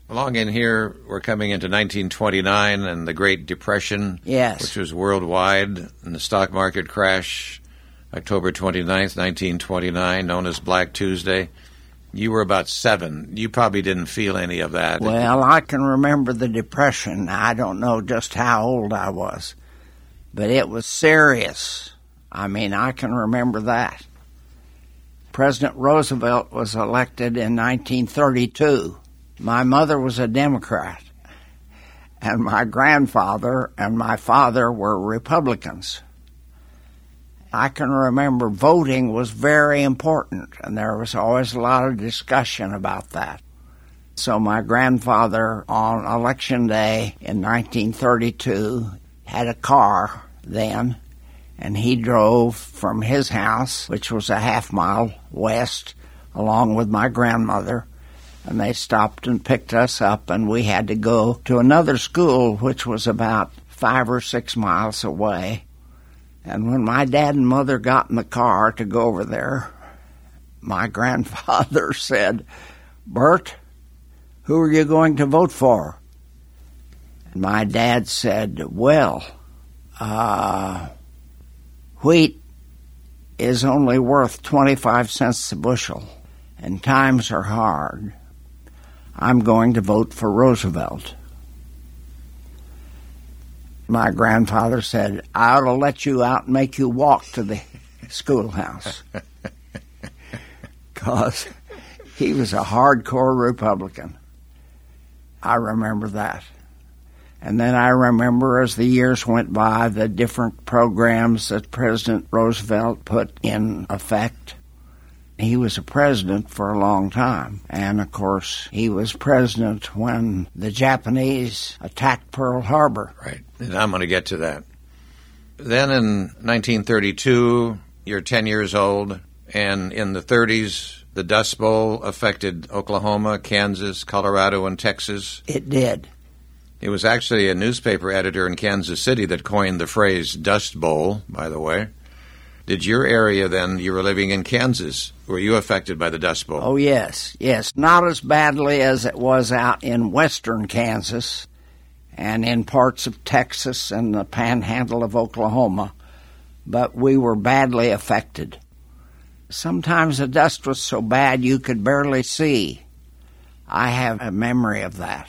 Along in here, we're coming into 1929 and the Great Depression, Yes. which was worldwide, and the stock market crash, October 29th, 1929, known as Black Tuesday. You were about 7. You probably didn't feel any of that. Well, I can remember the Depression. I don't know just how old I was, but it was serious. I mean, I can remember that. President Roosevelt was elected in 1932. My mother was a Democrat, and my grandfather and my father were Republicans. I can remember voting was very important, and there was always a lot of discussion about that. So my grandfather, on Election Day in 1932, had a car then, and he drove from his house, which was a half-mile west, along with my grandmother, and they stopped and picked us up, and we had to go to another school, which was about 5 or 6 miles away. And when my dad and mother got in the car to go over there, my grandfather said, "Bert, who are you going to vote for?" And my dad said, "Well, wheat is only worth 25 cents a bushel, and times are hard. I'm going to vote for Roosevelt." My grandfather said, "I ought to let you out and make you walk to the schoolhouse." Because he was a hardcore Republican. I remember that. And then I remember, as the years went by, the different programs that President Roosevelt put in effect. He was a president for a long time. And, of course, he was president when the Japanese attacked Pearl Harbor. Right. And I'm going to get to that. Then in 1932, you're 10 years old, and in the 30s, the Dust Bowl affected Oklahoma, Kansas, Colorado, and Texas. It did. It was actually a newspaper editor in Kansas City that coined the phrase Dust Bowl, by the way. Did your area then, you were living in Kansas, were you affected by the Dust Bowl? Oh, yes. Not as badly as it was out in western Kansas and in parts of Texas and the panhandle of Oklahoma, but we were badly affected. Sometimes the dust was so bad you could barely see. I have a memory of that.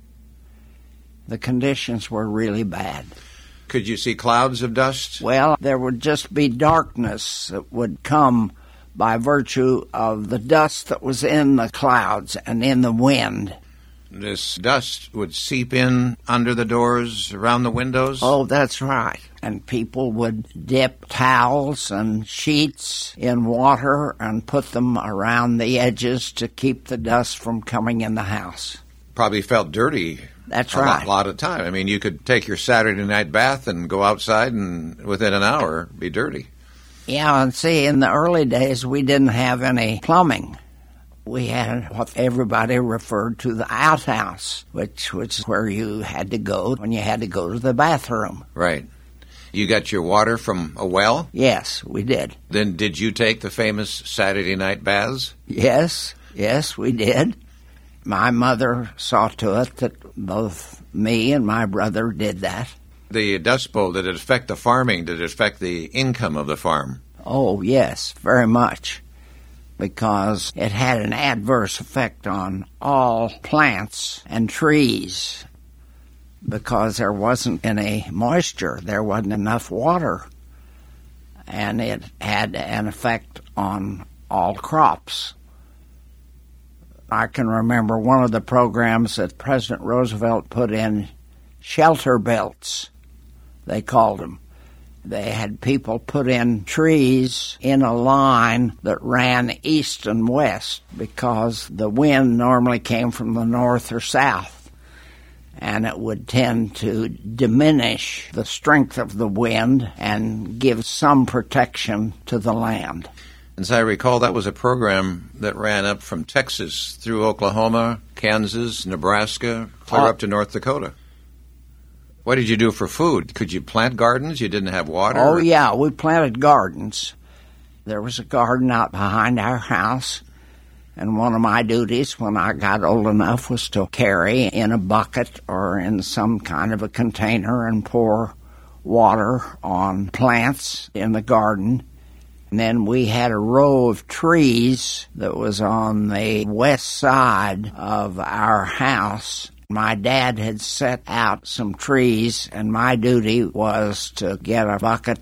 The conditions were really bad. Could you see clouds of dust? Well, there would just be darkness that would come by virtue of the dust that was in the clouds and in the wind. This dust would seep in under the doors, around the windows? Oh, that's right. And people would dip towels and sheets in water and put them around the edges to keep the dust from coming in the house. Probably felt dirty. That's right. A lot of time. I mean, you could take your Saturday night bath and go outside and within an hour be dirty. Yeah, and see, in the early days, we didn't have any plumbing. We had what everybody referred to the outhouse, which was where you had to go when you had to go to the bathroom. Right. You got your water from a well? Yes, we did. Then did you take the famous Saturday night baths? Yes, we did. My mother saw to it that both me and my brother did that. The Dust Bowl, did it affect the farming? Did it affect the income of the farm? Oh, yes, very much, because it had an adverse effect on all plants and trees, because there wasn't any moisture, there wasn't enough water, and it had an effect on all crops. I can remember one of the programs that President Roosevelt put in, shelter belts, they called them. They had people put in trees in a line that ran east and west because the wind normally came from the north or south, and it would tend to diminish the strength of the wind and give some protection to the land. As I recall, that was a program that ran up from Texas through Oklahoma, Kansas, Nebraska, clear up to North Dakota. What did you do for food? Could you plant gardens? You didn't have water? Oh, yeah, we planted gardens. There was a garden out behind our house, And one of my duties when I got old enough was to carry in a bucket or in some kind of a container and pour water on plants in the garden. And then we had a row of trees that was on the west side of our house. My dad had set out some trees, and my duty was to get a bucket.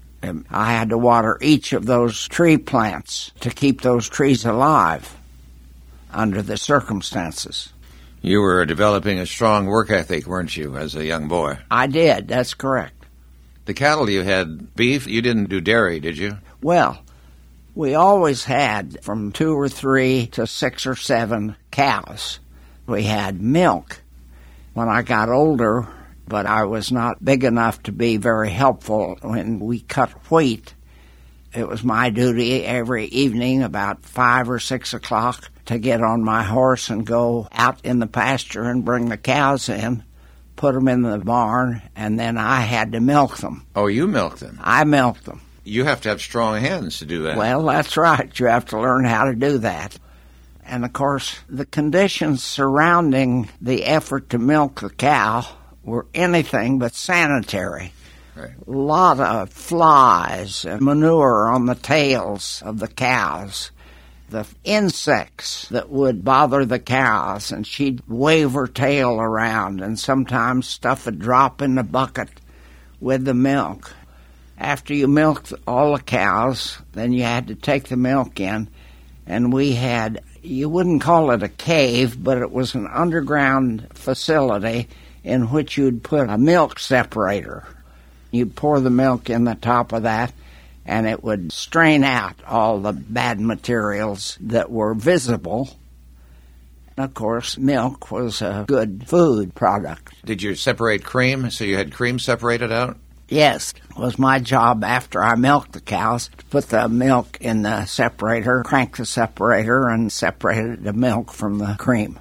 I had to water each of those tree plants to keep those trees alive under the circumstances. You were developing a strong work ethic, weren't you, as a young boy? I did, that's correct. The cattle you had beef, you didn't do dairy, did you? Well, we always had from 2 or 3 to 6 or 7 cows. We had milk when I got older, but I was not big enough to be very helpful when we cut wheat. It was my duty every evening about 5 or 6 o'clock to get on my horse and go out in the pasture and bring the cows in, put them in the barn, and then I had to milk them. Oh, you milked them? I milked them. You have to have strong hands to do that. Well, that's right. You have to learn how to do that. And, of course, the conditions surrounding the effort to milk the cow were anything but sanitary. Right. A lot of flies and manure on the tails of the cows. The insects that would bother the cows, and she'd wave her tail around, and sometimes stuff would drop in the bucket with the milk. After you milked all the cows, then you had to take the milk in, and we had, you wouldn't call it a cave, but it was an underground facility in which you'd put a milk separator. You'd pour the milk in the top of that, and it would strain out all the bad materials that were visible. And, of course, milk was a good food product. Did you separate cream, so you had cream separated out? Yes, it was my job after I milked the cows to put the milk in the separator, crank the separator, and separate the milk from the cream.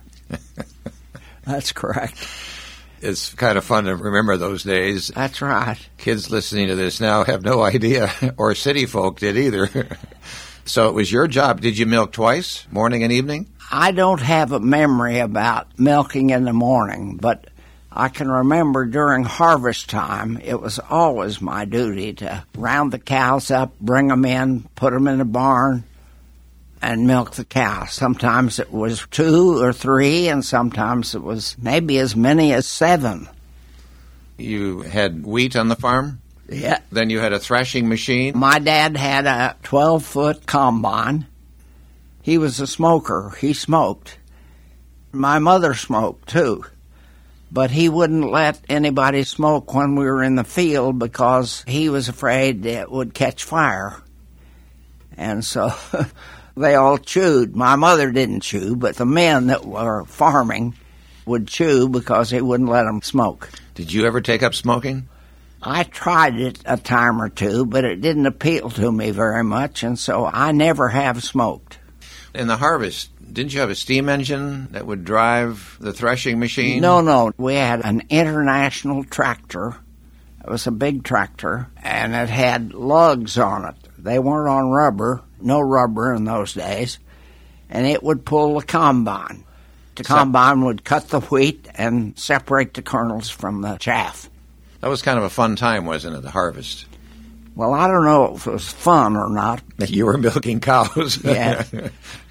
That's correct. It's kind of fun to remember those days. That's right. Kids listening to this now have no idea, or city folk did either. So it was your job. Did you milk twice, morning and evening? I don't have a memory about milking in the morning, but I can remember during harvest time, it was always my duty to round the cows up, bring them in, put them in the barn, and milk the cows. Sometimes it was 2 or 3, and sometimes it was maybe as many as 7. You had wheat on the farm? Yeah. Then you had a thrashing machine? My dad had a 12-foot combine. He was a smoker. He smoked. My mother smoked, too. But he wouldn't let anybody smoke when we were in the field because he was afraid it would catch fire. And so they all chewed. My mother didn't chew, but the men that were farming would chew because he wouldn't let them smoke. Did you ever take up smoking? I tried it a time or two, but it didn't appeal to me very much, and so I never have smoked. In the harvest, didn't you have a steam engine that would drive the threshing machine? No. We had an International tractor. It was a big tractor, and it had lugs on it. They weren't on rubber, no rubber in those days, and it would pull the combine. The combine would cut the wheat and separate the kernels from the chaff. That was kind of a fun time, wasn't it, the harvest? Well, I don't know if it was fun or not. You were milking cows. Yeah.